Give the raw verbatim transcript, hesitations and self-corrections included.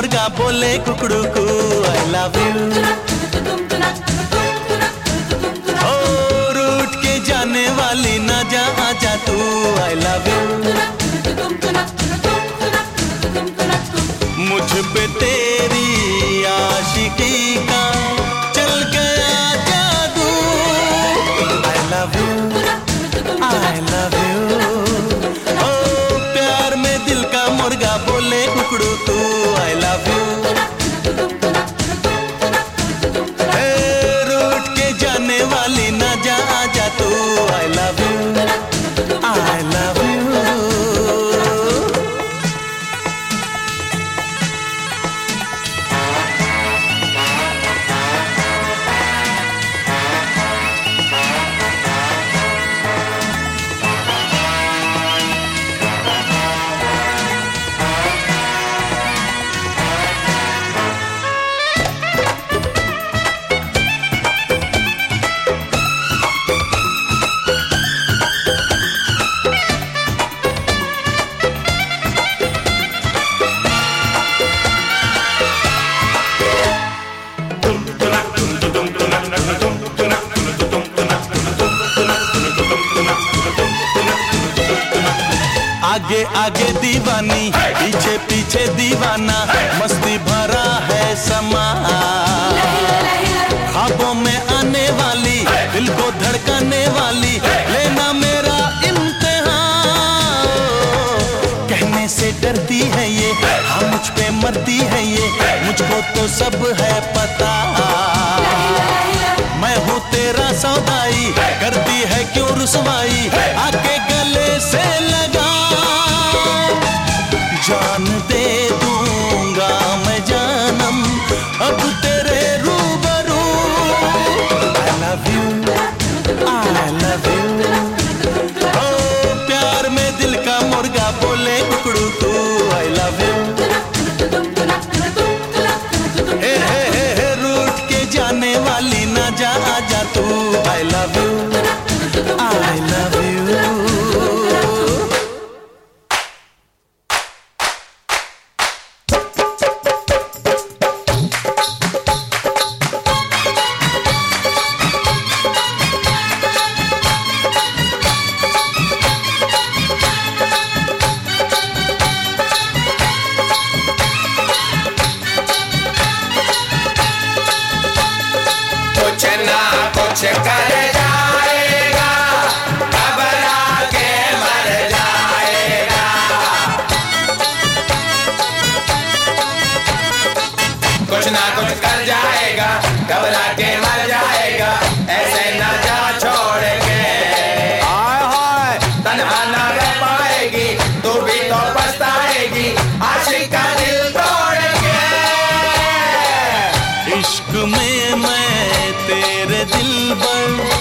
मुर्गा बोले कुकड़ू को आई लव यू। ओ रूठ के जाने वाली ना जा आजा तू आई लव यू। मुझ पे तेरी आशिकी का चल गया जादू I love you I love you. ओ प्यार में दिल का मुर्गा बोले कुकड़ू तू आई लव यू। रूठ के जाने वाली ना जा आजा तू I love you I love you. आगे आगे दीवानी पीछे पीछे दीवाना मस्ती भरा है समा। ख्वाबों में आने वाली दिल को धड़काने वाली लेना मेरा इम्तिहान। कहने से डरती है ये हाँ मुझ पे मरती है ये मुझको तो सब है पता। मैं हूँ तेरा सौदाई करती है क्यों रुसवाई आके गले से लगा जान दे दूंगा मैं जानम अब तेरे रूबरू I love you I love you. ओ प्यार में दिल का मुर्गा बोले कुकड़ू तू आई लव यू। हे हे हे हे रूठ के जाने वाली ना जा आजा तू I love you I love you. कुछ ना कुछ कर जाएगा घबरा के मर जाएगा। कुछ ना कुछ कर जाएगा घबरा के मर जाएगा ऐसे ना जा छोड़ के। हाय हाय तन्हा ना रह पाएगी तू भी तो पछताएगी आशिक का दिल तोड़ के। इश्क में मैं तेरे दिल पर